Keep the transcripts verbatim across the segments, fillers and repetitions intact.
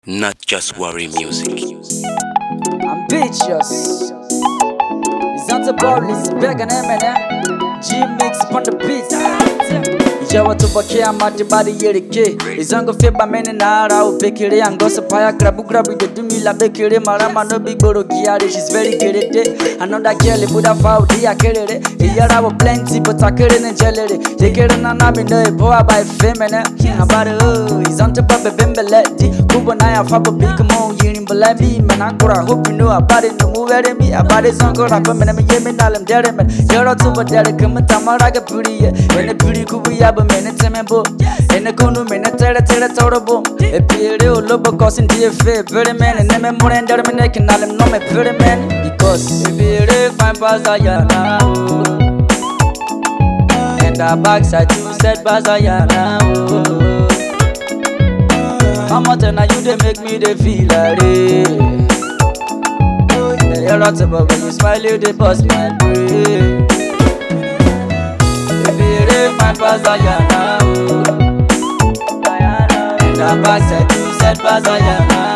Not just worry music. Ambitious. Zanzibar is back and Eminem. G-Mix on the beat. Jawa tupakia mati bari yerike. Izango feba mene na ara ubekere. Angosa paya grabu grabu de dumi la bekere. Marama no big boro giare. She's very good at it. Another girl buda foul dia kerere. Iyara wo plenty but akere ne jelere. Yekere na na mi no boa by femene. Abare oh izante babe bembeleti. Kubo na ya fabo big mo yirin balami. Man akura hope you know about it no move at me. About it zongo rapa mene me yemi nalam dere men. Yoro tuba dere kuma tamara ga puri ye. Ene puri kubu ya mene temebo ene kunu mene tere tere torobo e pere o lobo kosin die fe very man ene me morender mene kinalem no me very man because e pere fine bazayana and the backside you said bazayana mama tena you dey make me dey feel like you're not about when you smile you dey bust my brain. My Bazayana, the backside you said Bazayana.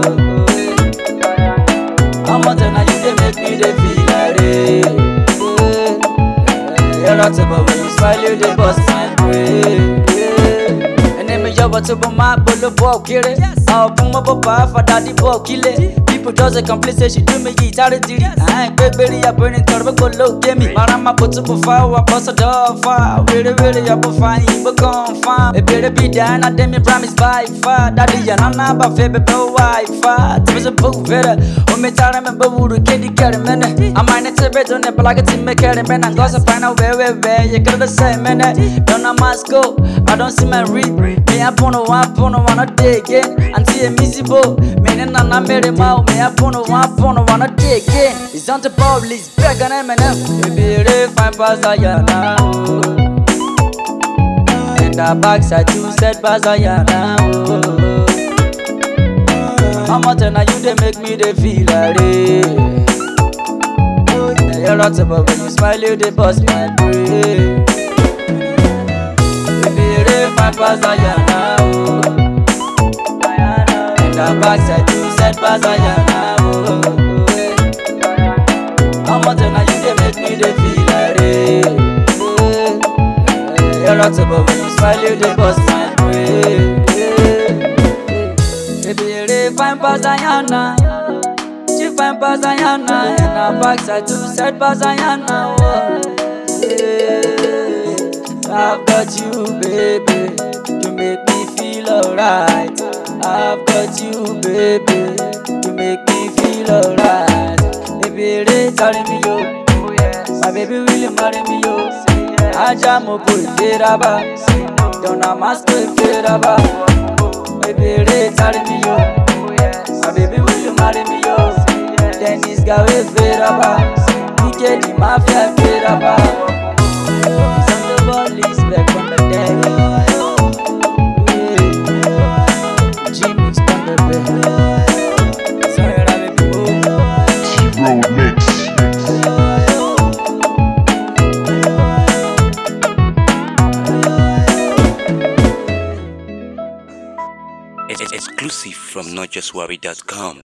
I'm not gonna you they make me they feel like it. You're not about when you smile you they bust my brain. And then me job to be my bullet ball kill it. I'll put my papa for daddy ball kill it. People just a complain say she do me guitar diri. I ain't baby I burning turbo go low get me. Marama put up a fire I bust a door fire. Really really up a fire but come fine. A better be down I dem me promise by fire. Daddy ya na ba febe blow Wi-Fi. There was a book better. O me tara me babu do kedi carry man. I might not say better than black team me carry man. I gotta find out where where where you got the same man. Don't I must go. I don't see my read. Me up on a one on a one a day again. Until a miserable. Me and I made him out. Me up on a one on a one a day again. It's on the ball, it's back on Eminem. Baby, they find Bazayana. And the backside you said Bazayana. Mama tena you they make me they feel like it. You're not about when you smile you they bust my brain. Baby, they find Bazayana. And the backside you said Bazayana. I'm tena you they make me they feel like it. You're not about when you smile you they bust my brain. Baby they find Bazayana. She find Bazayana. And her backside too said Bazayana. I've got you baby. You make me feel alright. I've got you baby. You make me feel alright. Baby they telling me yo. My baby will you marry me yo. Aja mo boy feraba. Don't I must be feraba. Baby they telling me yo. My baby will you marry me yo. Dennis gawe feraba. We get the mafia feraba. Sandoval is back on the deck. G-Mix on the bed. Sorry I baby move. T-Road Mix. It's exclusive from not just worry dot com.